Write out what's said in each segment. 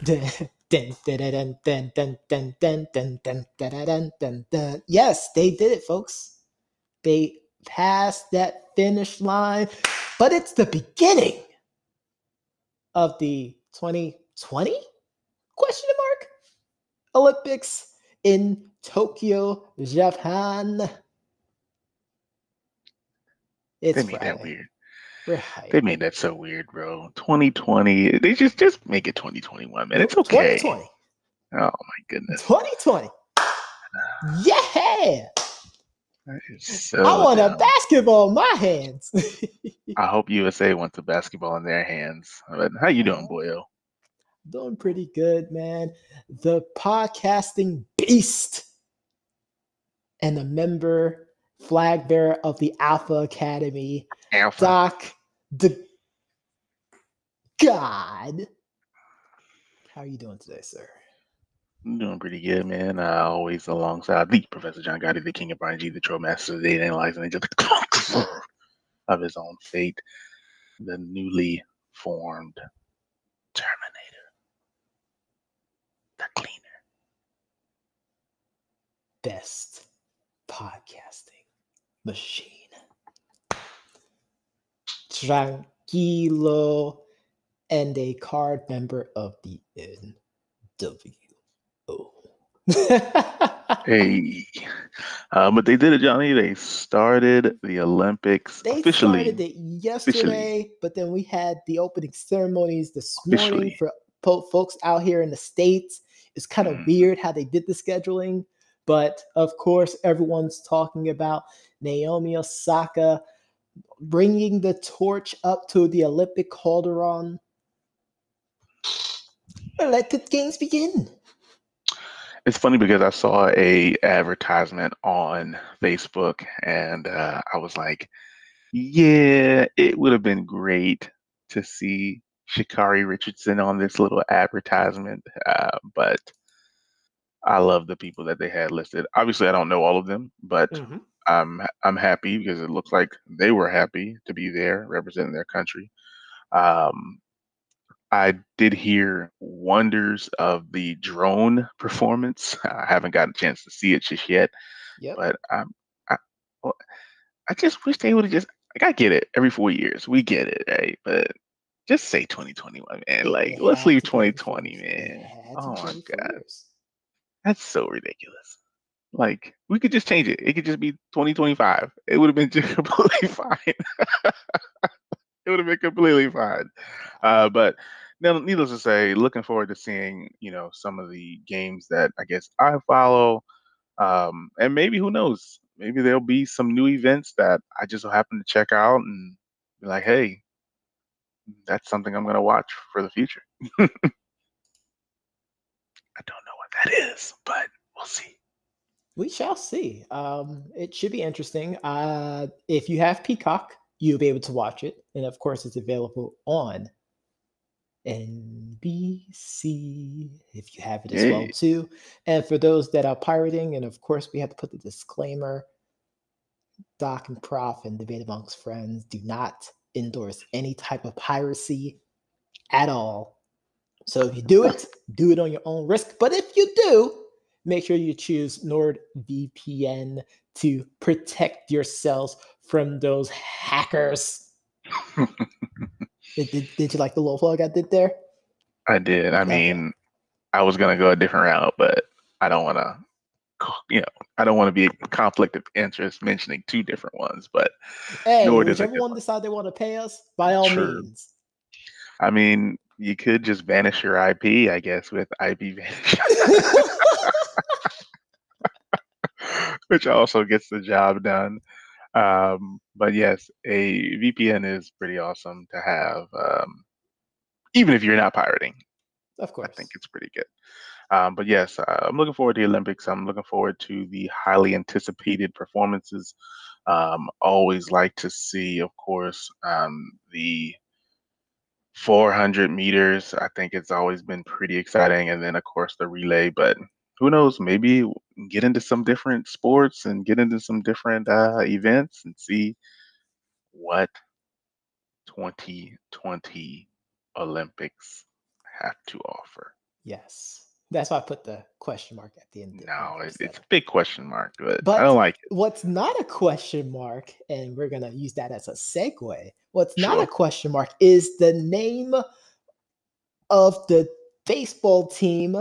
Dun, dun, dun, dun, dun, dun, dun, dun, dun, dun, dun, dun, dun, dun, dun. Yes, they did it, folks. They passed that finish line, but it's the beginning of the 2020 question mark Olympics in Tokyo, Japan. It's They made that Friday. weird. We're They hype. made that so weird, bro. 2020. They just make it 2021, man. It's Nope, okay. 2020. Oh my goodness. 2020. Yeah. That is I so want a dumb. basketball in my hands. I hope USA wants the basketball in their hands. But how you doing, Uh, boyo? Doing pretty good, man. The podcasting beast and a member, flag bearer of the Alpha Academy, Alpha. Doc the God. How are you doing today, sir? I'm doing pretty good, man. Always alongside the Professor John Gotti, the King of Brian G, the Troll Master of the Data Analyzing Agent, of his own fate, the newly formed Terminator, the cleaner. Best podcasting machine. Tranquilo and a card member of the NWO. Hey, but they did it, Johnny. They started the Olympics They started officially, it officially, yesterday, but then we had the opening ceremonies this morning officially. for folks out here in the States. It's kind of Mm. weird how they did the scheduling, but of course, everyone's talking about Naomi Osaka bringing the torch up to the Olympic Calderon. Let the games begin. It's funny because I saw a advertisement on Facebook, and I was like, yeah, it would have been great to see Shikari Richardson on this little advertisement, but I love the people that they had listed. Obviously, I don't know all of them, but Mhm. I'm happy because it looks like they were happy to be there representing their country. Um, I did hear wonders of the drone performance. I haven't gotten a chance to see it just yet, Yep. but I, well, I just wish they would have just like I get it every 4 years, we get it, right? But just say 2021, man. Like It let's had leave to be every 4 2020, years. It man. had to Oh be my every four God, years. that's so ridiculous. Like we could just change it. It could just be 2025. It would have been just completely fine. It would have been completely fine. But now, needless to say, looking forward to seeing some of the games that I guess I follow, and maybe who knows, maybe there'll be some new events that I just so happen to check out and be like, hey, that's something I'm gonna watch for the future. I don't know what that is, but we'll see. We shall see. It should be interesting. If you have Peacock, you'll be able to watch it, and of course, it's available on NBC if you have it as well Yeah, too. And for those that are pirating, and of course, we have to put the disclaimer: Doc and Prof and Debate Amongst Friends do not endorse any type of piracy at all. So if you do it on your own risk. But if you do, make sure you choose NordVPN to protect yourselves from those hackers. Did you like the little plug I did there? I did. I Okay. mean, I was gonna go a different route, but I don't want to. You know, I don't want to be a conflict of interest mentioning two different ones, but Hey, Nord is a whichever good one one. decide they want to pay us, by all True. means. I mean, you could just vanish your IP, I guess, with IP vanish, which also gets the job done. But yes, a VPN is pretty awesome to have, even if you're not pirating. Of I think course. it's pretty good. But yes, I'm looking forward to the Olympics. I'm looking forward to the highly anticipated performances. Always like to see, of course, the 400 meters. I think it's always been pretty exciting. And then, of course, the relay. But who knows? Maybe get into some different sports and get into some different events and see what 2020 Olympics have to offer. Yes. That's why I put the question mark at the end of No, verse it's a 7. big question mark, but I But don't like it. what's not a question mark, and we're going to use that as a segue, what's not a Sure. question mark is the name of the baseball team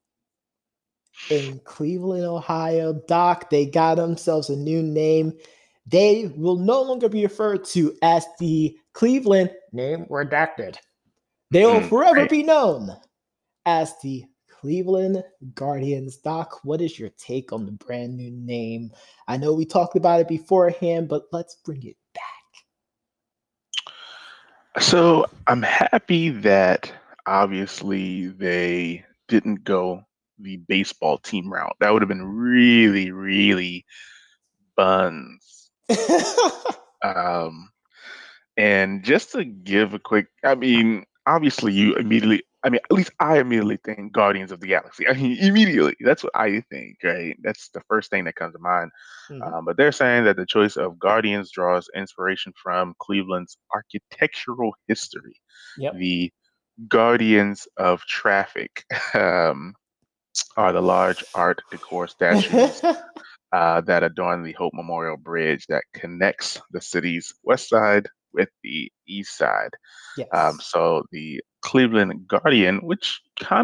in Cleveland, Ohio. Doc, they got themselves a new name. They will no longer be referred to as the Cleveland name redacted. They will forever Right. be known as the Cleveland Guardians. Doc, what is your take on the brand new name? I know we talked about it beforehand, but let's bring it back. So I'm happy that obviously they didn't go the baseball team route. That would have been really, really buns. Um, and just to give a quick, I mean, obviously you immediately, I mean, at least I immediately think Guardians of the Galaxy. I mean, immediately, that's what I think, right? That's the first thing that comes to mind. Mhm. But they're saying that the choice of Guardians draws inspiration from Cleveland's architectural history. Yep. The Guardians of Traffic are the large art decor statues that adorn the Hope Memorial Bridge that connects the city's west side with the east side. Yes. So the Cleveland Guardian, which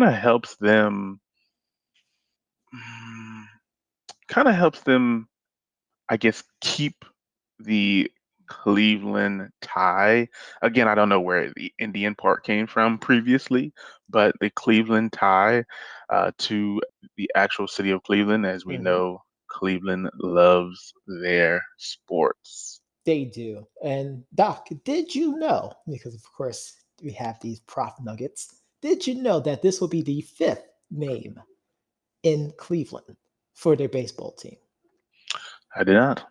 mm, kind of helps them, I guess, keep the Cleveland tie. Again, I don't know where the Indian part came from previously, but the Cleveland tie to the actual city of Cleveland, as we Mhm. know, Cleveland loves their sports. They do. And Doc, did you know? Because of course we have these prop nuggets. Did you know that this will be the fifth name in Cleveland for their baseball team? I did not.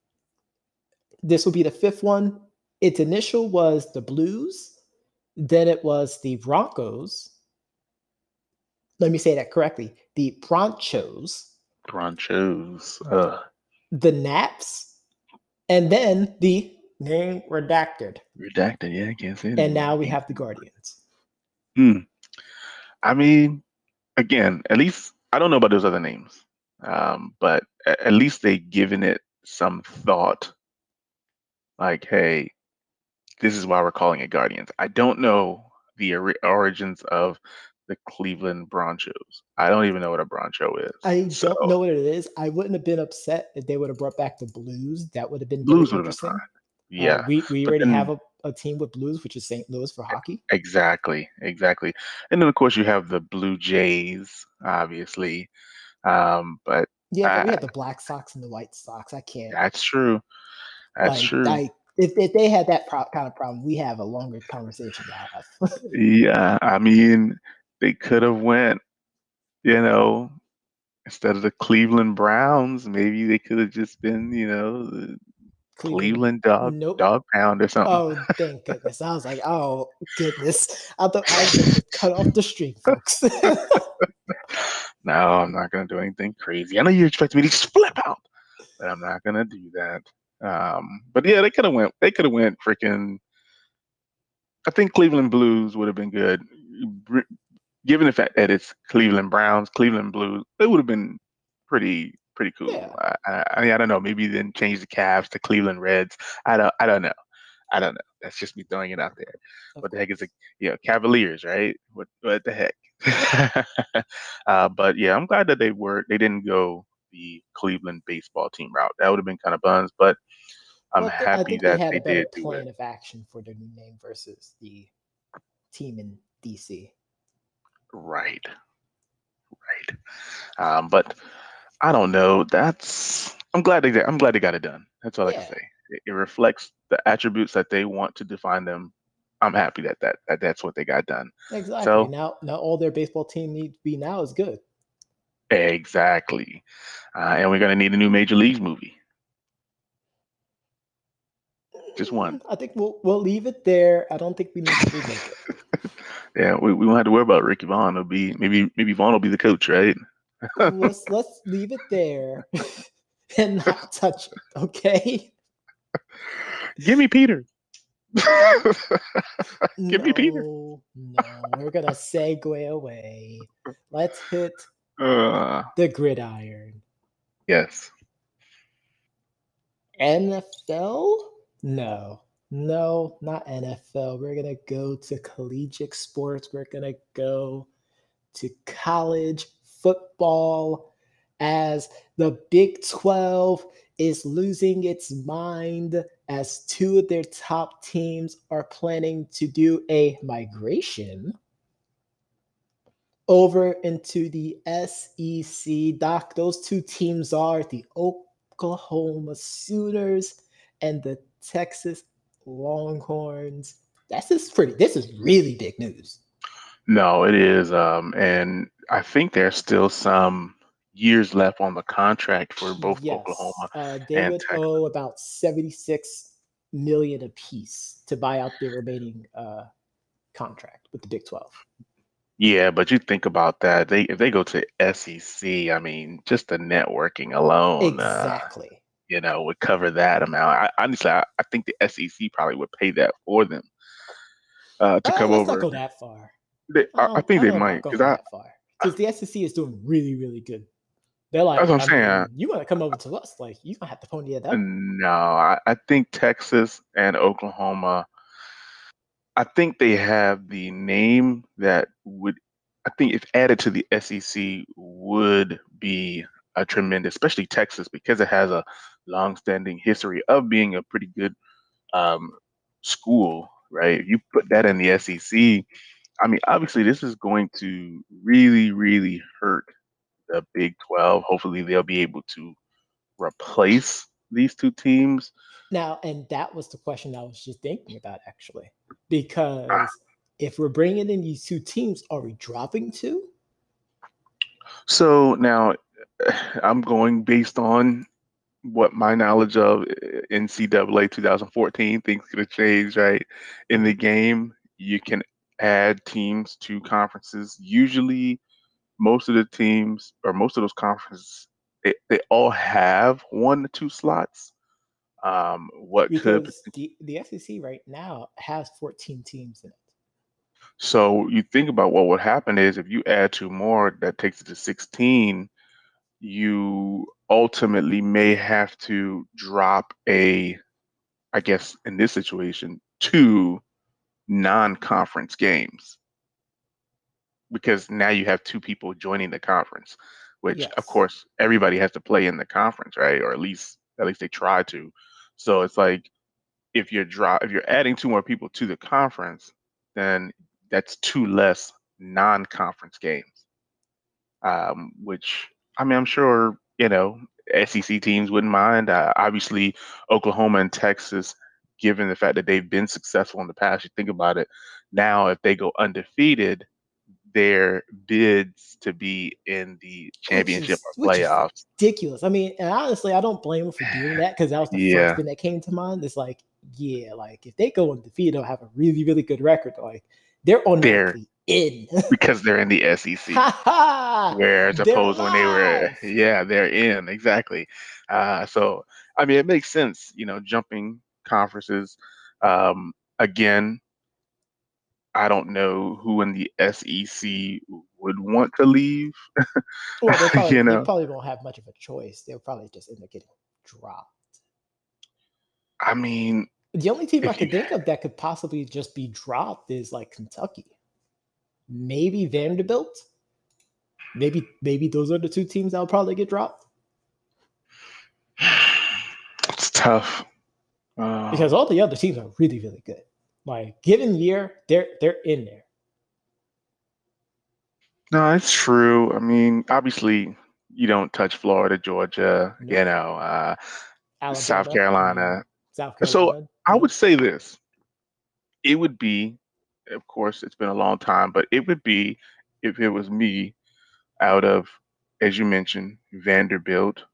This will be the fifth one. Its initial was the Blues, then it was the Broncos. Let me say that correctly. The Bronchos, Broncos. the Naps, and then the name redacted. Redacted. Yeah, I can't say it And anymore. now we have the Guardians. Hmm. I mean, again, at least I don't know about those other names, but at least they given it some thought. Like, hey, this is why we're calling it Guardians. I don't know the origins of the Cleveland Broncos. I don't even know what a Broncho is. I So don't know what it is. I wouldn't have been upset if they would have brought back the Blues. That would have been very Blues would have been interesting. fine. Yeah, We but already have then a team with Blues, which is St. Louis for hockey. exactly, and then of course you have the Blue Jays, obviously. But Yeah, but we uh, had the Black Sox and the White Sox. I can't that's true. That's like true. if they had that kind of problem, we have a longer conversation to have. Yeah, I mean, they could have went, you know, instead of the Cleveland Browns, maybe they could have just been, the Cleveland, Cleveland dog nope. dog pound or something. Oh, thank goodness. I was like, oh goodness. I thought I was going to cut off the stream, folks. No, I'm not gonna do anything crazy. I know you expect me to just flip out, but I'm not gonna do that. But yeah, they could have went freaking. I think Cleveland Blues would have been good. Given the fact that it's Cleveland Browns, Cleveland Blues, it would have been pretty cool. Yeah, I don't know. Maybe then change the Cavs to Cleveland Reds. I don't know. I don't know. That's just me throwing it out there. of What the heck is course. it? Yeah, Cavaliers, right? What the heck? But yeah, I'm glad that they didn't go the Cleveland baseball team route. That would have been kind of buns, but I'm Well, I happy think they that had they a better did do it. plan of action for their new name versus the team in DC. Right, right. But I don't know. I'm glad they got it done. That's all I can Yeah, say. It reflects the attributes that they want to define them. I'm happy that's what they got done. exactly. So Now all their baseball team needs to be now is good. exactly, and we're gonna need a new Major Leagues movie. Just one. I think we'll leave it there. I don't think we need to remake it. Yeah, we won't have to worry about Ricky Vaughn. It'll be maybe Vaughn will be the coach, right? Let's leave it there and not touch it. Okay. Give me Peter. Give me Peter. No, we're gonna segue away. Let's hit Uh, the gridiron. yes. NFL? No, not NFL. We're gonna go to collegiate sports. We're gonna go to college football as the Big 12 is losing its mind as two of their top teams are planning to do a migration over into the SEC. Doc, those two teams are the Oklahoma Sooners and the Texas Longhorns. This is really big news. No, it is. And I think there's still some years left on the contract for both Yes, Oklahoma they and would Texas. owe about 76 million apiece to buy out their remaining contract with the Big 12. Yeah, but you think about that. If they go to SEC, I mean, just the networking alone, Exactly. would cover that amount. Honestly, I think the SEC probably would pay that for them to come Let's not over. go that far. I I think they don't know about might, because going that far because the SEC is doing really, really good. They're that's like, what I'm I saying. mean, you want to come over to us? Like, you gonna have to pony it up. No, I think Texas and Oklahoma, I think they have the name that would, I think if added to the SEC would be a tremendous, especially Texas, because it has a long-standing history of being a pretty good um, school, right? If you put that in the SEC, I mean, obviously this is going to really, really hurt the Big 12. Hopefully they'll be able to replace these two teams. Now, and that was the question I was just thinking about actually, Ah, because if we're bringing in these two teams, are we dropping two? So now I'm going based on what my knowledge of NCAA 2014, things could have changed, right? In the Mhm. game, you can add teams to conferences. Usually, most of the teams or most of those conferences, they all have 1 to 2 slots. What could Because the SEC right now has 14 teams in it. so you think about what would happen is if you add 2 more, that takes it to 16. You ultimately may have to drop I guess in this situation, 2 non-conference games because now you have 2 people joining the conference, which of Yes. course everybody has to play in the conference, right? Or at least they try to. So it's like if you're adding 2 more people to the conference, then that's 2 less non-conference games. Which I mean I'm sure SEC teams wouldn't mind. Obviously, Oklahoma and Texas, given the fact that they've been successful in the past, you think about it. Now, if they go undefeated, their bids to be in the championship or Which is playoffs. ridiculous. I mean, and honestly, I don't blame them for doing that because that was the first Yeah, thing that came to mind. It's like, yeah, like if they go undefeated, they'll have a really, really good record. Like they're they're automatically in. because they're in the SEC. Ha ha! Whereas They're opposed when they were, alive. yeah, they're in exactly. So I mean, it makes sense, jumping conferences. Again, I don't know who in the SEC would want to leave. Well, you they know, probably won't have much of a choice. They'll probably just end up getting dropped. I mean, The only team I if you, could think of that could possibly just be dropped is like Kentucky. Maybe Vanderbilt. Maybe those are the two teams that'll probably get dropped. it's tough. Because all the other teams are really, really good. Like given year, they're in there. No, it's true. I mean, obviously, you don't touch Florida, Georgia, Nope. South Alabama. I mean, Carolina. South So Carolina. I would Nope. say this. It would be, of course, it's been a long time, but it would be if it was me out of, as you mentioned, Vanderbilt,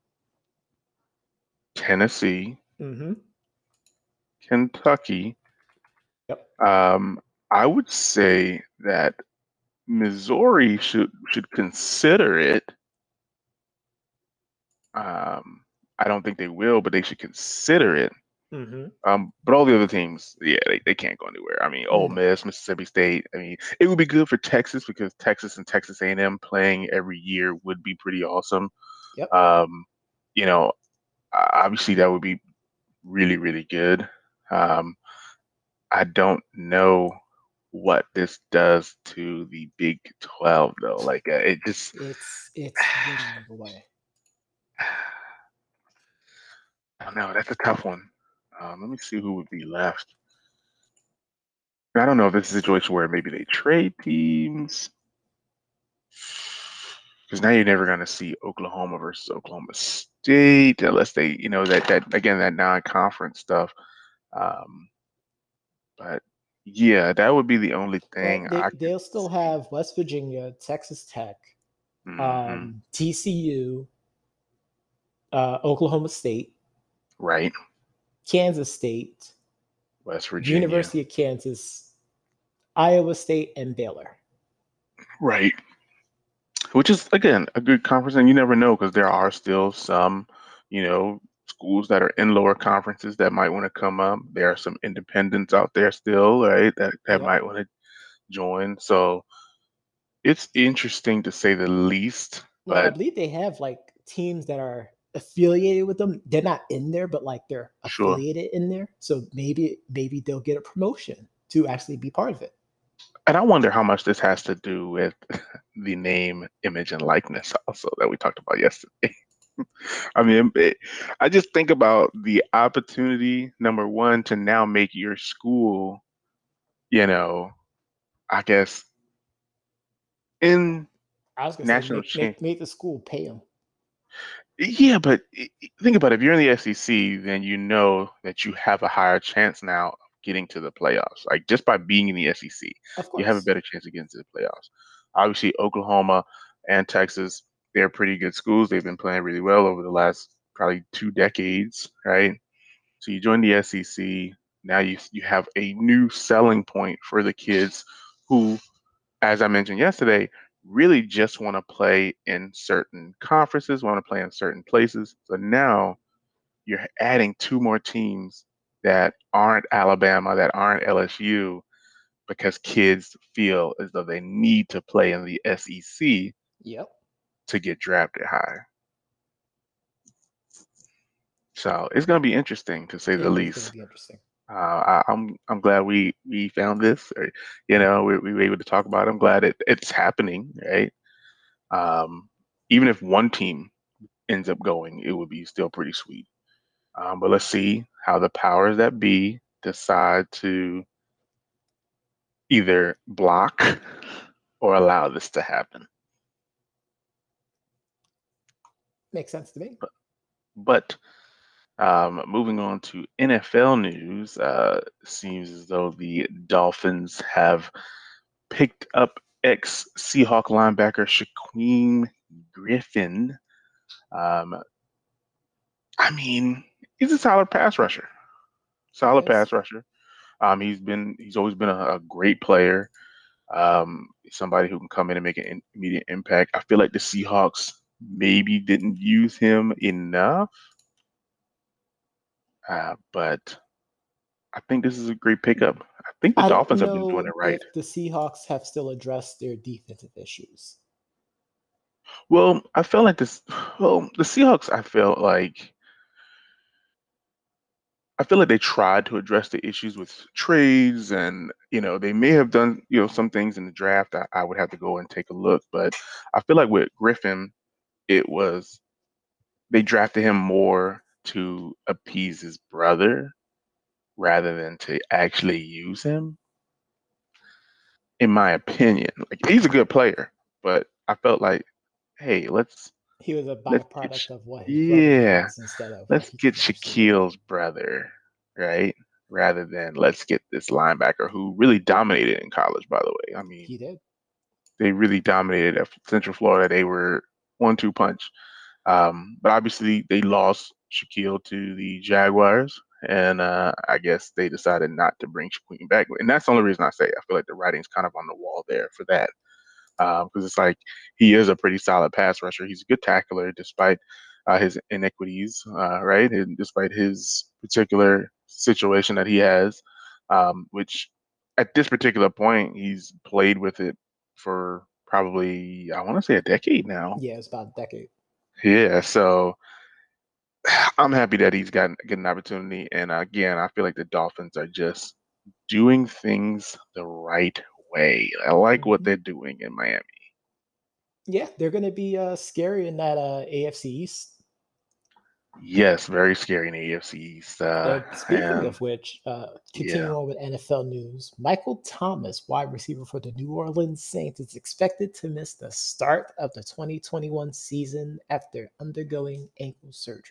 Tennessee, Mm-hmm. Kentucky. Yep. I would say that Missouri should consider it. I don't think they will, but they should consider it. Mm-hmm. But all the other teams, yeah, they can't go anywhere. I mean, Ole No. Miss, Mississippi State. I mean, it would be good for Texas because Texas and Texas A&M playing every year would be pretty awesome. Yep. Um, you know, obviously that would be really, really good. Um, I don't know what this does to the Big 12 though. Like it just, It's dwindling away. I don't know. That's a tough one. Let me see who would be left. I don't know if it's a situation where maybe they trade teams because now you're never going to see Oklahoma versus Oklahoma State unless they, that again that non-conference stuff. Um, but yeah, that would be the only Well, thing I could they'll still see. have West Virginia, Texas Tech, Hmm. TCU, Oklahoma State, Right, Kansas State, West Virginia. University of Kansas, Iowa State, and Baylor. Right, which is again a good conference, and you never know because there are still some, schools that are in lower conferences that might want to come up. There are some independents out there still, right? That Yep. might want to join. So it's interesting to say the least, Well, I but believe they have like teams that are affiliated with them. They're not in there, but like they're sure. affiliated in there. So maybe they'll get a promotion to actually be part of it. And I wonder how much this has to do with the name, image, and likeness also that we talked about yesterday. I mean, I just think about the opportunity, number one, to now make your school, you know, I guess in I was gonna say national make champ. make the school pay them. Yeah, but think about it. If you're in the SEC, then you know that you have a higher chance now of getting to the playoffs. Like just by being in the SEC, Of you have a course. better chance of getting to the playoffs. Obviously, Oklahoma and Texas, they're pretty good schools. They've been playing really well over the last probably 2 decades, right? So you join the SEC. Now you have a new selling point for the kids who, as I mentioned yesterday, really just want to play in certain conferences, want to play in certain places. So now you're adding two more teams that aren't Alabama, that aren't LSU, because kids feel as though they need to play in the SEC Yep. to get drafted higher. So it's going to be interesting to say the It is gonna least. be interesting. I'm glad we found this, or, we were able to talk about it. I'm glad it's happening, right? Um, Even if one team ends up going, it would be still pretty sweet. But let's see how the powers that be decide to either block or allow this to happen. Makes sense to me. But moving on to NFL news, seems as though the Dolphins have picked up ex-Seahawk linebacker Shaquem Griffin. Um, I mean, he's a solid pass rusher. He Solid is. pass rusher. He's always been a great player. Somebody who can come in and make an immediate impact. I feel like the Seahawks maybe didn't use him enough, but I think this is a great pickup. I think the I don't Dolphins have been doing know it right. if the Seahawks have still addressed their defensive issues. Well, I felt like this. Well, the Seahawks, I feel like they tried to address the issues with trades, and they may have done some things in the draft. I would have to go and take a look, but I feel like with Griffin, it was they drafted him more to appease his brother rather than to actually use him, in my opinion. Like he's a good player, but I felt like, hey, He was a let's get byproduct of what his brother yeah, does instead of what let's he get can actually do. Shaquille's brother, right? Rather than let's get this linebacker who really dominated in college, by the way. I mean, He did. they really dominated at Central Florida. They were 1-2 punch. But obviously, they lost Shaquille to the Jaguars, and I guess they decided not to bring Shaquille back. And that's the only reason I say I feel like the writing's kind of on the wall there for that, because it's like he is a pretty solid pass rusher. He's a good tackler despite his inequities, right? And despite his particular situation that he has, which at this particular point he's played with it for probably I want to say a decade now. Yeah, it's about a decade. Yeah, so I'm happy that he's getting an opportunity. And again, I feel like the Dolphins are just doing things the right way. I like what they're doing in Miami. Yeah, they're going to be scary in that AFC East. Yes, very scary in the AFC East. And speaking And of which, continuing yeah, on with NFL news, Michael Thomas, wide receiver for the New Orleans Saints, is expected to miss the start of the 2021 season after undergoing ankle surgery.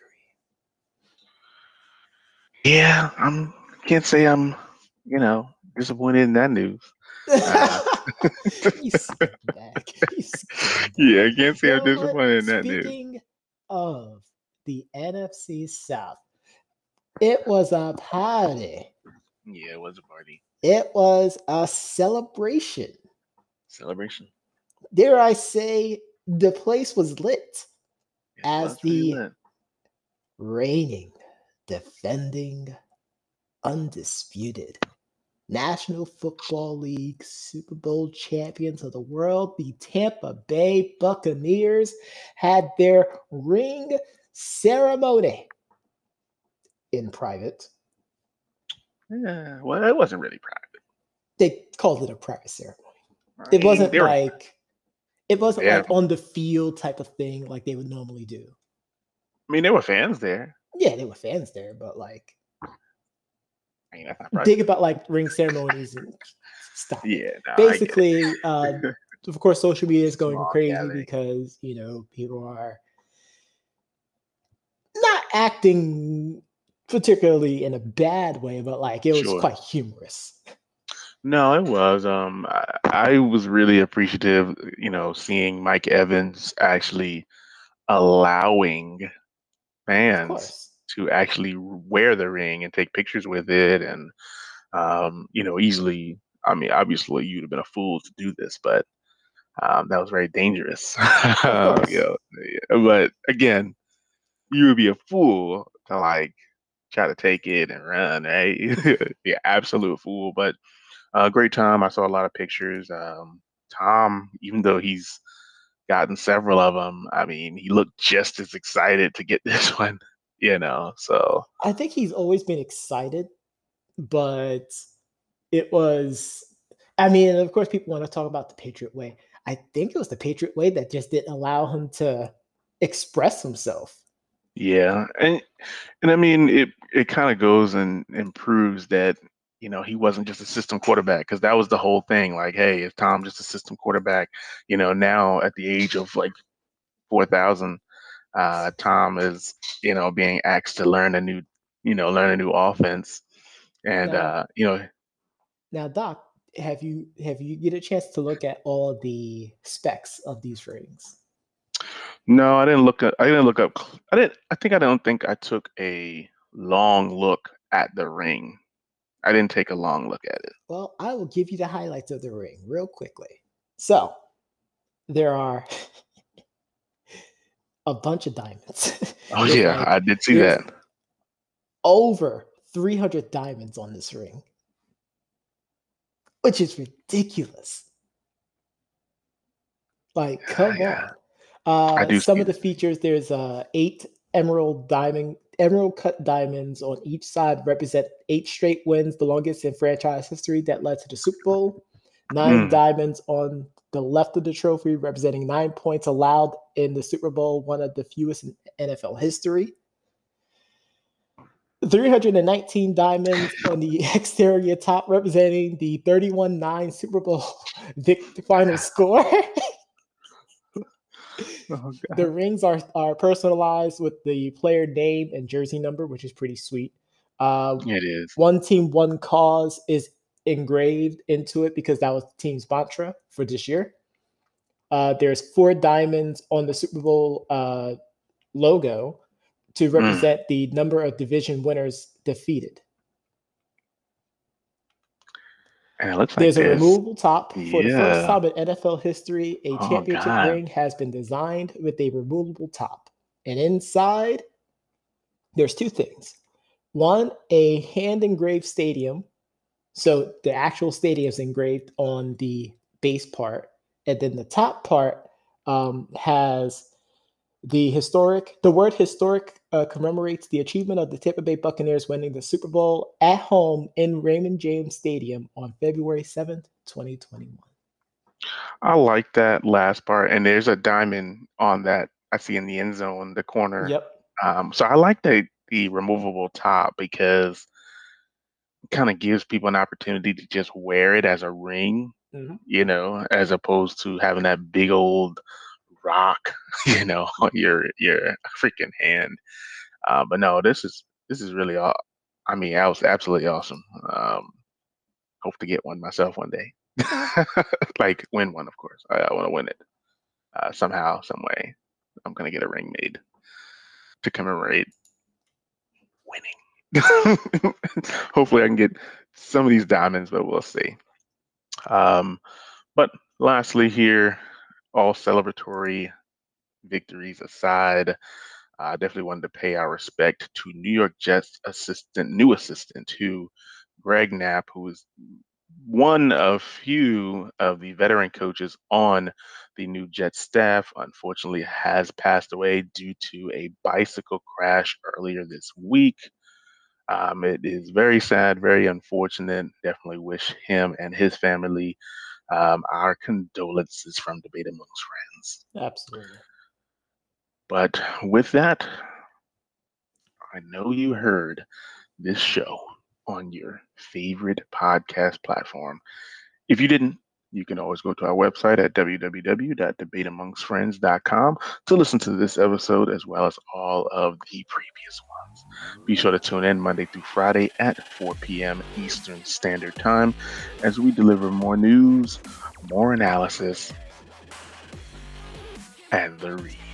yeah, can't say I'm, disappointed in that news. Uh, You scumbag. You scumbag. yeah, I can't say You I'm know what? disappointed in that news. Speaking of the NFC South, it was a party. Yeah, it was a party. It was a celebration. Celebration. Dare I say, the place was lit as the reigning, defending, undisputed National Football League Super Bowl champions of the world, the Tampa Bay Buccaneers, had their ring ceremony in private. Yeah, well, it wasn't really private. They called it a private ceremony. It wasn't like on the field type of thing like they would normally do. I mean, there were fans there. Yeah, there were fans there, but like, I mean, that's not private. think about like ring ceremonies and stuff. Yeah, no, basically, of course, social media is going crazy gathering. because people are not acting particularly in a bad way, but like it was quite humorous. No, it was. I was really appreciative, seeing Mike Evans actually allowing fans to actually wear the ring and take pictures with it, and easily. I mean, obviously, you'd have been a fool to do this, but that was very dangerous. But again, you would be a fool to like try to take it and run, right? Be an absolute fool, but. Great time. I saw a lot of pictures. Tom, even though he's gotten several of them, I mean, he looked just as excited to get this one, so. I think he's always been excited, but it was, I mean, of course, people want to talk about the Patriot way. I think it was the Patriot way that just didn't allow him to express himself. Yeah. And I mean, it kind of goes and proves that, he wasn't just a system quarterback, because that was the whole thing. Like, hey, is Tom just a system quarterback? Now at the age of like 4,000, Tom is, being asked to learn a new offense, and Now, Doc, have you get a chance to look at all the specs of these rings? No, I didn't look up. I don't think I took a long look at the ring. I didn't take a long look at it. Well, I will give you the highlights of the ring real quickly. So, there are a bunch of diamonds. Oh yeah, I did see that. Over 300 diamonds on this ring, which is ridiculous. Like, come on. Some of the features, there's 8 emerald cut diamonds on each side, represent 8 straight wins, the longest in franchise history that led to the Super Bowl. 9 diamonds on the left of the trophy, representing 9 points allowed in the Super Bowl, one of the fewest in NFL history. 319 diamonds on the exterior top, representing the 31-9 Super Bowl final score. The rings are personalized with the player name and jersey number, which is pretty sweet. It is. One team, one cause is engraved into it because that was the team's mantra for this year. There's 4 diamonds on the Super Bowl logo to represent the number of division winners defeated. And it looks like there's a removable top. For the first time in NFL history, a championship ring has been designed with a removable top. And inside, there's 2 things. One, a hand engraved stadium. So the actual stadium is engraved on the base part. And then the top part has the word historic commemorates the achievement of the Tampa Bay Buccaneers winning the Super Bowl at home in Raymond James Stadium on February 7th, 2021. I like that last part, and there's a diamond on that I see in the end zone, the corner. Yep. So I like the removable top because it kind of gives people an opportunity to just wear it as a ring, as opposed to having that big old rock, on your freaking hand. But no, this is really all. I mean, that was absolutely awesome. Hope to get one myself one day. Like win one, of course. I want to win it somehow, some way. I'm gonna get a ring made to commemorate winning. Hopefully, I can get some of these diamonds, but we'll see. But lastly, here, all celebratory victories aside, I definitely wanted to pay our respect to New York Jets new assistant to Greg Knapp, who is one of few of the veteran coaches on the new Jets staff. Unfortunately, has passed away due to a bicycle crash earlier this week. It is very sad, very unfortunate. Definitely wish him and his family our condolences from Debate Amongst Friends. Absolutely. But with that, I know you heard this show on your favorite podcast platform. If you didn't, you can always go to our website at www.debateamongstfriends.com to listen to this episode as well as all of the previous ones. Be sure to tune in Monday through Friday at 4 p.m. Eastern Standard Time as we deliver more news, more analysis, and the read.